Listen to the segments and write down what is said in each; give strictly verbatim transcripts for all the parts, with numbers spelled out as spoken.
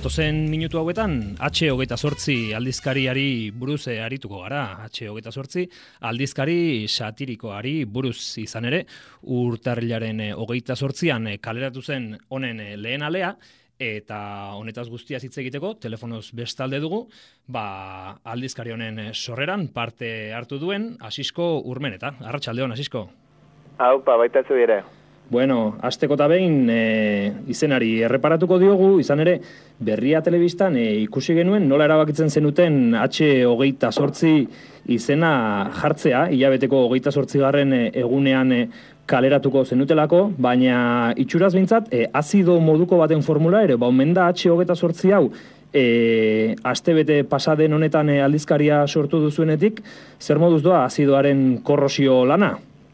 Datozen minutu hauetan, H hogeita zortzi aldizkariari buruz arituko gara. H hogeita zortzi aldizkari satirikoari buruz izan ere, urtarrilaren hogeita zortzian kaleratu zen honen lehen alea, eta honetaz guztia hitz egiteko, telefonoz bestalde dugu, ba, aldizkari honen sorreran parte hartu duen Asisko Urmeneta. Arratsaldeon, Asisko. Haupa, baita zu ere. Bueno, hasteko eta behin e, izenari erreparatuko diogu, izan ere, Berria Telebistan e, ikusi genuen nola erabakitzen zenuten H hogeita zortzi izena jartzea, hilabeteko hogeita zortzigarren egunean e, kaleratuko zenutelako, baina itxuraz behintzat, e, azido moduko baten formula ere, ba, omen da H hogeita zortzi hau, e, astebete pasaden honetan e, aldizkaria sortu duzuenetik, zer moduz doa azidoaren korrosio lana?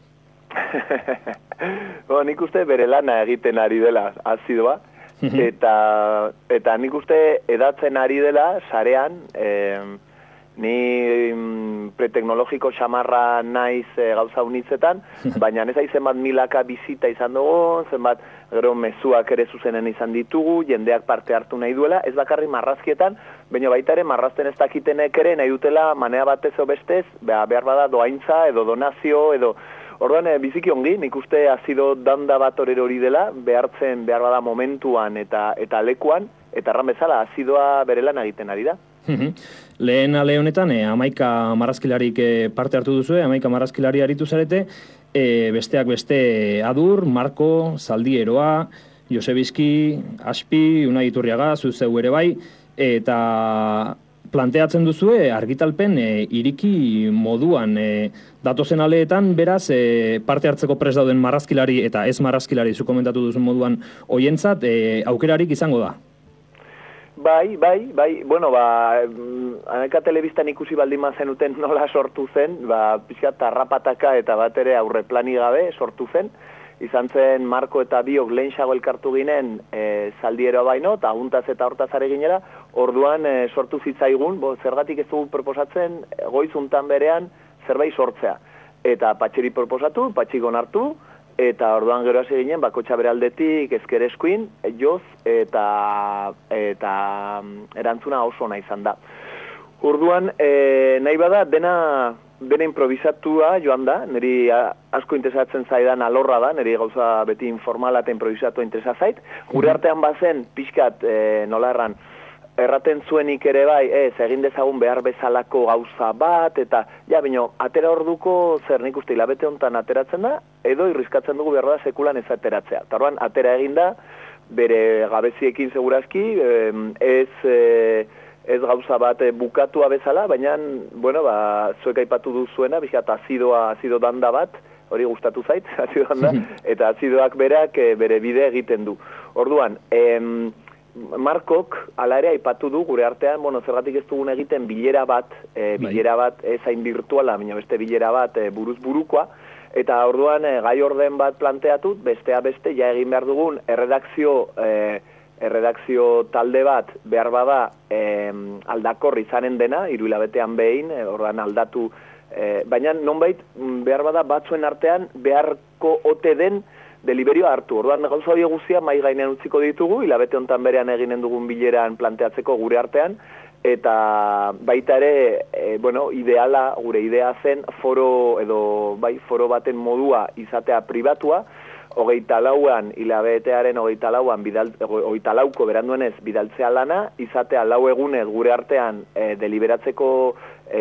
Bo, nik uste bere lana egiten ari dela azidoa, eta, eta nik uste edatzen ari dela sarean, eh, ni preteknologiko xamarra naiz e, gauza unitzetan, baina ez zenbat milaka bizita izan dugu, zenbat gero mezuak ere zuzenen izan ditugu, jendeak parte hartu nahi duela, ez bakarri marrazkietan, baina baita ere marrazten ez dakitenek ere nahi dutela manea batez o bestez, behar bada doaintza edo donazio edo. Orduan, biziki ongi, nik uste azido danda bat horero hori dela, behartzen behar bada momentuan eta eta lekuan, eta erran bezala, azidoa bere lan egiten ari da. Lehen ale honetan, e, amaika marrazkilarik e, parte hartu duzue, amaika marrazkilari aritu zarete, e, besteak beste Adur, Marko, Zaldieroa, Josebizki, Aspi, Unai Iturriaga, zuzeu ere bai, eta planteatzen duzue argitalpen e, iriki moduan e, datozen aleetan, beraz, e, parte hartzeko prest dauden marrazkilari eta ez marrazkilari zu komentatu duzun moduan hoientzat e, aukerarik izango da. Bai, bai, bai, bueno, ba, Aneka Telebistan ikusi baldin mazenuten nola sortu zen, ba, pixkat tarrapataka eta bat ere aurreplani gabe sortu zen, izan zen Marko eta biok lehenxago elkartu ginen e, Zaldieroa baino, eta aguntaz eta hortaz are ginela, orduan e, sortu zitzaigun, bo, zergatik ez dugu proposatzen goizuntan berean zerbait sortzea. Eta Patxeri proposatu, Patxik onartu, eta orduan gero hasi ginen, bakotxa bere aldetik ezker eskuin, joz, eta, eta erantzuna oso ona izan da. Orduan, e, nahi bada, dena, dena improvisatua joan da, niri asko interesatzen zaidan alorra da, niri gauza beti informala eta improvisatua interesa zait. Gure artean bazen, pixkat, e, nola erran, erraten zuenik ere bai, ez, egin dezagun behar bezalako gauza bat, eta, ja, bino, atera orduko zer nik uste hilabete honetan ateratzen da, edo irrizkatzen dugu behar da sekulan ez ateratzea. Eta orduan, atera egin da, bere gabeziekin segurazki, ez, ez gauza bat bukatua bezala, baina, bueno, ba, zuek aipatu duzuena, bizkat azidoa, azido danda bat, hori gustatu zait, azido danda, eta azidoak berak bere bide egiten du. Orduan, em, Markok, ala ere aipatu du gure artean, bueno, zergatik ez dugun egiten bilera bat, e, bilera bat ez hain virtuala, baina beste bilera bat e, buruz burukoa, eta orduan e, gai orden bat planteatut, bestea beste, ja egin behar dugun, erredakzio, e, erredakzio talde bat, behar bada e, aldakor izanen dena, hiru hilabetean behin, e, orduan aldatu, e, baina nonbait, behar bada batzuen artean, beharko ote den, deliberioa hartu. Orduan gauza hori guztia mai gainean utziko ditugu, hilabete hontan berean eginen dugun bileran planteatzeko gure artean, eta baita ere, e, bueno, ideala, gure idea zen, foro edo bai foro baten modua izatea pribatua, hogeita lauan, hilabetearen hogeita lauan, bidal, hogeita lauko beranduenez bidaltzea lana, izatea lau egunez gure artean e, deliberatzeko e,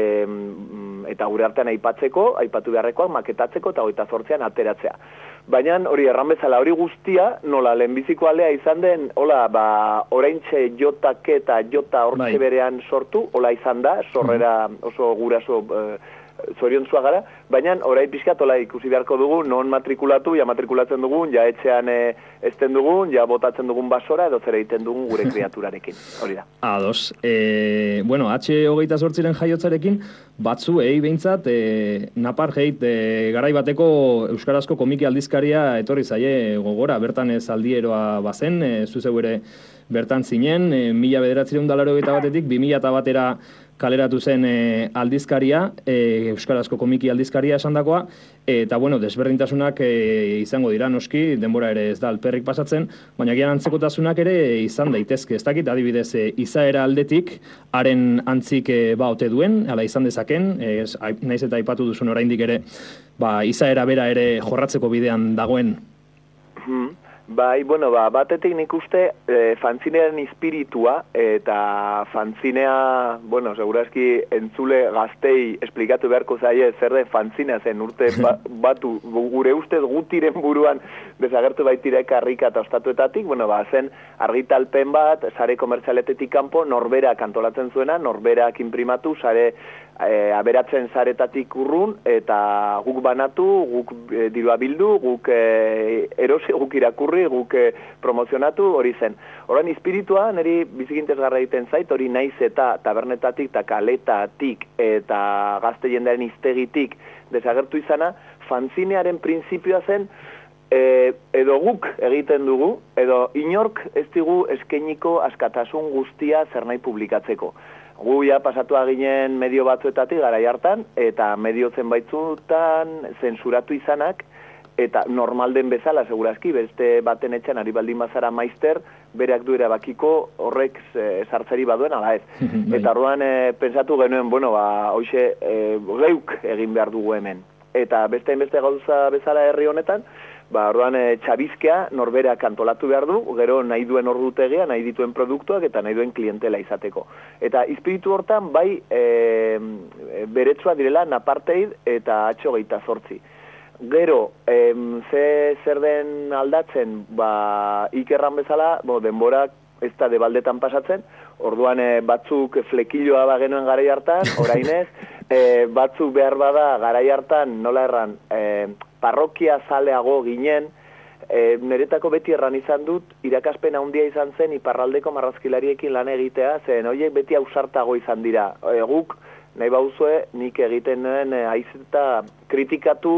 eta gure artean aipatzeko, aipatu beharrekoak, maketatzeko eta hogeita zortzean ateratzea. Baina hori erran bezala, hori guztia, nola lehenbiziko alea izan den, hola, ba, oraintxe jotak eta jota hortxe berean sortu, hola izan da, sorrera oso guraso e, zoriontzua gara, baina orain pixkat hola ikusi beharko dugu, non matrikulatu, ja matrikulatzen dugun, ja etxean e, ezten dugun, ja botatzen dugun basora, edo zer egiten dugun gure kreaturarekin, hori da. Ados, e, bueno, H hogeita zortziren jaiotzarekin, batzuei behintzat, e, napar heit, e, garai bateko euskarazko komiki aldizkaria etorri zaie gogora, bertan ez Zaldieroa bazen, e, zuzeu ere bertan zinen, e, mila bederatzireun da laurogeita batetik, bi mila batera kaleratu zen e, aldizkaria, e, euskarazko komiki aldizkaria esandakoa, eta bueno, desberdintasunak e, izango dira noski, denbora ere ez da alperrik pasatzen, baina gian antzekotasunak ere izan daitezke, ez dakit, adibidez, e, izaera aldetik, haren antzik e, ba ote duen, ala izan dezaken, e, naiz eta aipatu duzun oraindik ere, ba, izaera bera ere jorratzeko bidean dagoen. Hmm. Bai, bueno, ba, batetik nik uste e, fanzinearen espiritua eta fanzinea, bueno, segurazki entzule gaztei esplikatu beharko zaie zer den fanzinea zen urte ba, batu, gure ustez gutiren buruan desagertu baitire karrika eta ostatuetatik, bueno, ba, zen argitalpen bat, sare komertzialetetik kanpo, norberak antolatzen zuena, norberak inprimatu, sare E, aberatzen zaretatik urrun, eta guk banatu, guk e, dirua bildu, guk e, erosi, guk irakurri, guk e, promozionatu, hori zen. Horan, espiritua, niri bizikintezgarra egiten zait, hori naiz eta tabernetatik, eta kaletatik, eta gazte jendearen iztegitik desagertu izana, fanzinearen printzipioa zen, e, edo guk egiten dugu, edo inork ez digu eskainiko askatasun guztia zer nahi publikatzeko. Gu ja pasatua ginen medio batzuetatik garai hartan, eta medio zenbaitzutan zensuratu izanak, eta normal den bezala, segurazki, beste baten etxan ari baldin bazara maizter, bereak du erabakiko horrek sartzeri baduen, ala ez. Eta orduan e, pensatu genuen, bueno, ba, hoxe, e, geuk egin behar dugu hemen. Eta beste beste gauza bezala herri honetan, ba, orduan e, txabizkea norberak antolatu behar du, gero nahi duen ordutegia, nahi dituen produktuak eta nahi duen klientela izateko. Eta espiritu hortan bai e, beretsua direla naparteid eta atxo geita zortzi. Gero, em, ze zer den aldatzen, ba, ikerran bezala, bo, denborak ez da debaldetan pasatzen, orduan e, batzuk flekilloa bagenuen garai hartan, orainez, e, batzuk behar bada garai hartan, nola erran, e, parrokia zaleago ginen, e, niretako beti erran izan dut, irakaspen handia izan zen iparraldeko marrazkilariekin lan egitea, zen horiek beti ausartago izan dira. E, guk, nahi bauzue, nik egiten nuen e, aizeta kritikatu,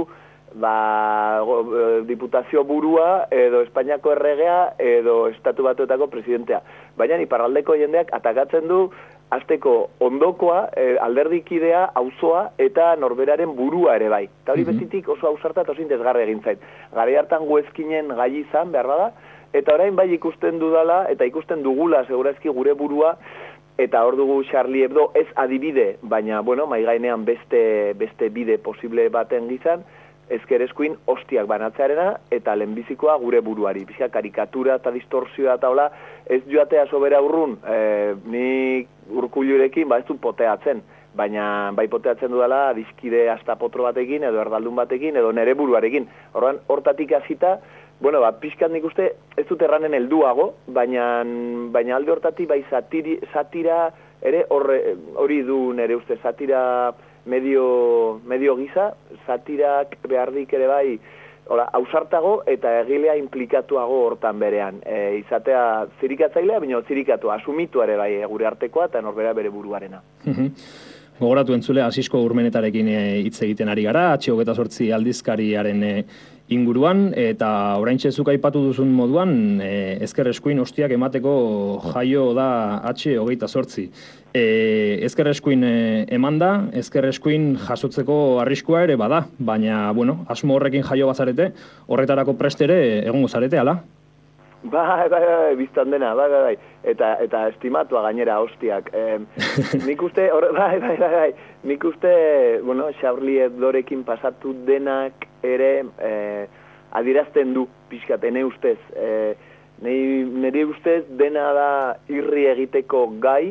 ba, diputazio burua, edo Espainiako erregea, edo Estatu Batuetako presidentea. Baina iparraldeko jendeak atakatzen du, azteko ondokoa, eh, alderdikidea, auzoa eta norberaren burua ere bai. Eta hori mm-hmm. betitik oso ausarta eta oso interesgarri egin zait. Garai hartan guezkinen gai izan, behar bada, eta orain bai ikusten dudala, eta ikusten dugula, segurazki gure burua, eta hor dugu Charlie Hebdo ez adibide, baina, bueno, maigainean beste, beste bide posible baten gizan, ezker eskuin hostiak banatzearena eta lehenbizikoa gure buruari. Pixka karikatura eta distorsioa eta hola, ez joatea sobera urrun, e, nik Urkullurekin ba ez dut poteatzen, baina bai poteatzen dudala dizkide hasta potro batekin, edo erdaldun batekin, edo nere buruarekin. Horran, hortatik hasita, bueno, ba, pixkat nik uste ez dut erranen helduago, baina, baina alde hortatik bai satiri, satira ere horre, hori du nere uste, satira medio, medio gisa, satirak behardik ere bai, hola, ausartago eta egilea implikatuago hortan berean. E, izatea zirikatzailea, baina zirikatu, asumitu ere bai gure artekoa eta norbera bere buruarena. Gogoratu entzule, Asisko Urmenetarekin hitz egiten ari gara, H hogeita zortzi aldizkariaren e, inguruan, eta oraintxe zuk aipatu duzun moduan, e, ezker eskuin hostiak emateko jaio da H hogeita zortzi. E, ezker eskuin e, eman da, ezker eskuin jasotzeko arriskua ere bada, baina, bueno, asmo horrekin jaio bazarete, horretarako prestere egongo zarete, ala? Bai, bai, bai, biztan dena, bai, bai, bai, eta, eta estimatua gainera hostiak. Eh, nik uste, or, bai, bai, bai, bai, nik uste, bueno, Charlie Hebdorekin pasatu denak ere eh, adirazten du, pixkat, ene ustez. Eh, nire ustez dena da irri egiteko gai,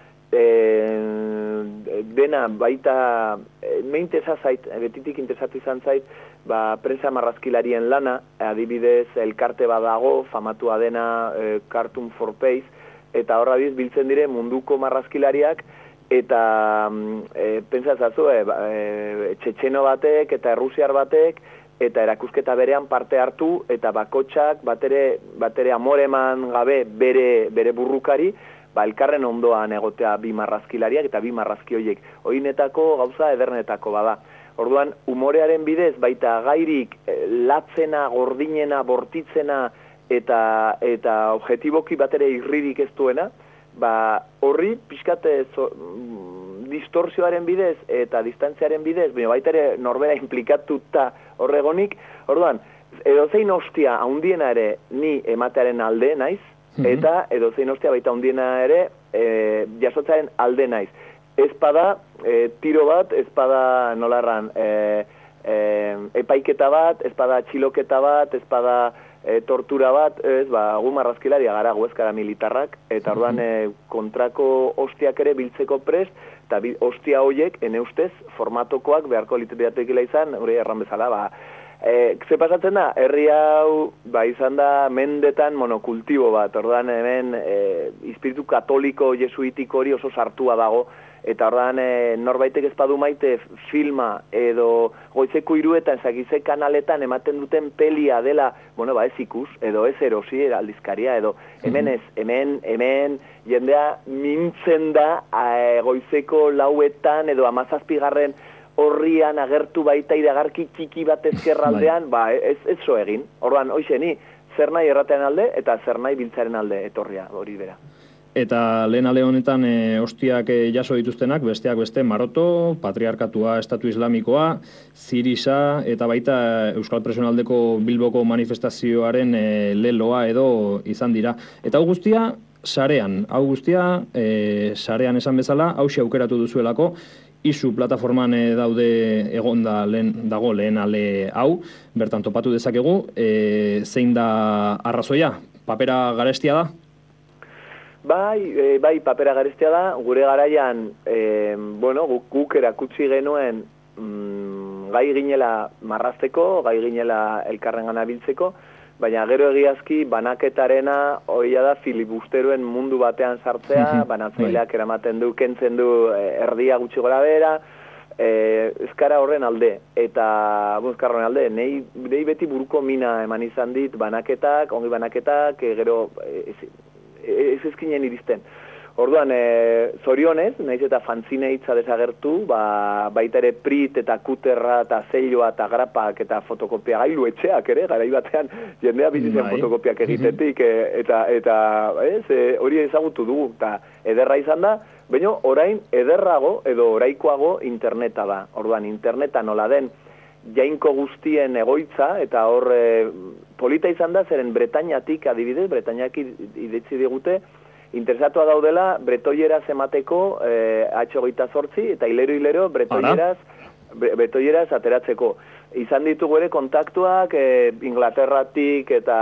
eh, dena baita, eh, me interesa zait, betitik interesatu izan zait, ba, prensa marrazkilarien lana, adibidez, elkarte badago, famatua dena e, Cartoon for Peace, eta horra biz biltzen dire munduko marrazkilariak, eta e, pentsazazu, e, e, txetxeno batek eta errusiar batek, eta erakusketa berean parte hartu, eta bakotxak batere, batere amoreman gabe bere, bere burrukari, ba, elkarren ondoan egotea bi marrazkilariak eta bi marrazki horiek. Oinetako gauza edernetako bada. Orduan, umorearen bidez, baita gairik latzena, gordinena, bortitzena eta eta objetiboki batere irririk ez duena, ba, horri pixkate distorsioaren bidez eta distantziaren bidez, baina baita ere norbera implikatuta horregonik, orduan, edozein ostia haundiena ere ni ematearen alde naiz, eta edozein ostia baita haundiena ere e, jasotzaren alde naiz. Ez bada e, tiro bat, ez bada nolarran e, e, epaiketa bat, ez bada txiloketa bat, ez bada e, tortura bat, ez ba, gu marrazkilaria gara, gu ez gara militarrak, eta orduan e, kontrako ostiak ere biltzeko prest, eta bi, ostia hoiek, ene ustez, formatokoak beharko liteteatekila izan, hori erran bezala, ba, E, ze pasatzen da, herri hau ba, izan da mendetan monokultibo bat, ordan hemen e, espiritu katoliko jesuitiko hori oso sartua dago, eta ordan e, norbaitek ez badu maite filma edo goizeko hiruetan zakize kanaletan ematen duten pelia dela, bueno, ba ez ikus, edo ez erosi aldizkaria, edo hemen ez, hemen, hemen jendea mintzen da e, goizeko lauetan edo amazazpigarren horrian agertu baita iragarki txiki bat ezkerraldean, ba, ez, ez zo egin. Orduan, hoxe, ni, zer nahi erratean alde, eta zer nahi biltzaren alde etorria, hori bera. Eta lehen ale honetan e, ostiak e, jaso dituztenak, besteak beste, Maroto, Patriarkatua, Estatu Islamikoa, Zirisa, eta baita Euskal Presionaldeko Bilboko manifestazioaren e, leloa edo izan dira. Eta hau guztia, sarean, hau guztia, e, sarean esan bezala, hauxe aukeratu duzuelako, Isu plataforman e, daude egonda lehen, dago lehen ale hau, bertan topatu dezakegu, e, zein da arrazoia? Papera garestia da? Bai, e, bai, papera garestia da, gure garaian, e, bueno, guk, guk erakutsi genuen mm, gai ginela marrazteko, gai ginela elkarren gana biltzeko, baina gero egiazki banaketarena hoia da filibusteroen mundu batean sartzea, banatzaileak eramaten du, kentzen du erdia gutxi gora bera, e, ezkara horren alde, eta ezkara horren alde, nei, nei beti buruko mina eman izan dit banaketak, ongi banaketak, e, gero ez, ez ezkinen iristen. Orduan, e, zorionez, nahiz eta fanzine hitza desagertu, ba, baita ere prit eta kuterra eta zeiloa eta grapak eta fotokopia gailu etxeak ere, garai batean jendea bizitzen fotokopiak egitetik, e, eta, eta ez, e, hori ezagutu dugu, eta ederra izan da, baina orain ederrago edo oraikoago interneta da. Orduan, interneta nola den jainko guztien egoitza, eta hor e, polita izan da, zeren Bretañatik adibidez, Bretañak idetzi digute, interesatua daudela bretoieraz emateko eh, H hogeita zortzi eta hilero-hilero bretoieraz, bretoieraz ateratzeko. Izan ditugu ere kontaktuak eh, Inglaterratik eta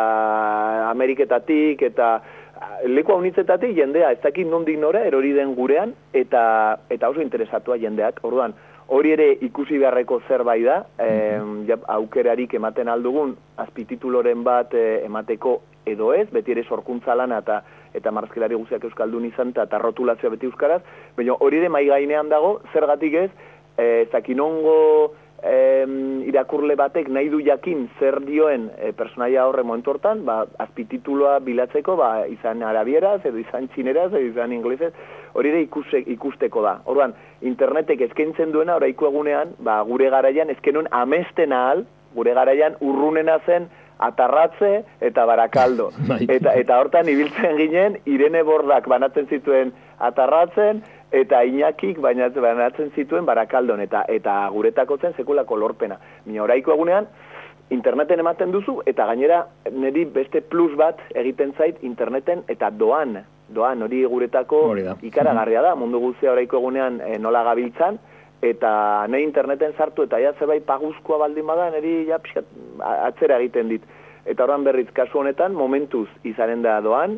Ameriketatik eta leku haunitzetatik jendea, ez dakit nondik nora erori den gurean eta, eta oso interesatua jendeak. Orduan, hori ere ikusi beharreko zerbait da, eh, aukerarik ematen aldugun azpitituloren bat eh, emateko edo ez, beti ere sorkuntza lana eta eta marrazkilari guztiak euskaldun izan eta rotulazioa beti euskaraz, baina hori ere mai gainean dago, zergatik ez, e, zakinongo e, irakurle batek nahi du jakin zer dioen e, personaia horre momentu hortan, ba, azpitituloa bilatzeko, ba, izan arabieraz, edo izan txineraz, edo izan inglesez, hori ere ikuse, ikusteko da. Orduan, internetek eskaintzen duena, oraiko egunean, ba, gure garaian, ezkenun amesten ahal, gure garaian urrunena zen, Atarratze eta Barakaldo. Eta, eta hortan ibiltzen ginen, Irene Bordak banatzen zituen Atarratzen, eta Iñakik banatzen zituen Barakaldon, eta, eta guretako zen sekulako lorpena. Mina oraiko egunean, interneten ematen duzu, eta gainera niri beste plus bat egiten zait interneten, eta doan, doan hori guretako ikaragarria da, mundu guztia oraiko egunean e, nola gabiltzan, eta nahi interneten sartu eta ja zerbait paguzkoa baldin bada, niri ja pixkat atzera egiten dit. Eta horan berriz kasu honetan, momentuz izanen da doan,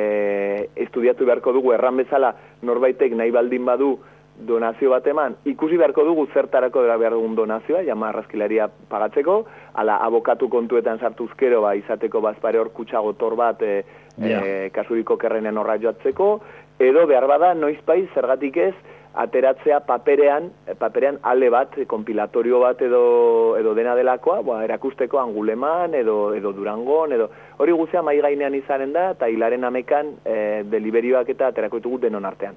e, estudiatu beharko dugu erran bezala norbaitek nahi baldin badu donazio bat eman, ikusi beharko dugu zertarako dela behar dugun donazioa, jama arrazkilaria pagatzeko, ala abokatu kontuetan sartuzkero ba, izateko bazpare hor kutsagotor bat e, yeah. e, kasuriko kerrenen horra joatzeko, edo behar bada noizpai zergatik ez, ateratzea paperean, paperean ale bat, konpilatorio bat edo, edo dena delakoa, ba, erakusteko Anguleman edo, edo Durangon, edo hori guztia mai gainean izanen da, eta hilaren amekan e, deliberioak eta aterako ditugu denon artean.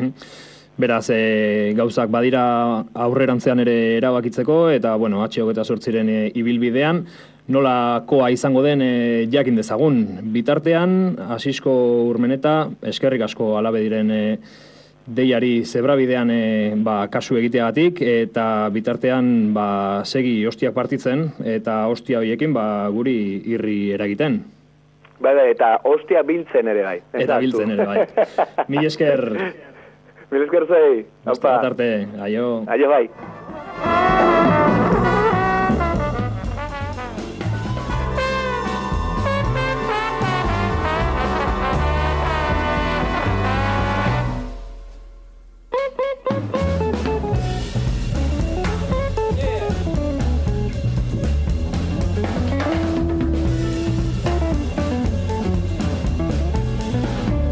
Beraz, e, gauzak badira aurrerantzean ere erabakitzeko, eta, bueno, H hogeita zortziren e, ibilbidean, nolakoa izango den e, jakin dezagun. Bitartean, Asisko Urmeneta, eskerrik asko alabe diren e, deiari zebrabidean e, ba, kasu egiteagatik, eta bitartean ba, segi hostiak partitzen, eta hostia horiekin ba, guri irri eragiten. Bai, bai, eta hostia biltzen ere bai. Eta biltzen ere bai. Mil esker. Mil esker zei. Beste bat arte, aio. Aio bai.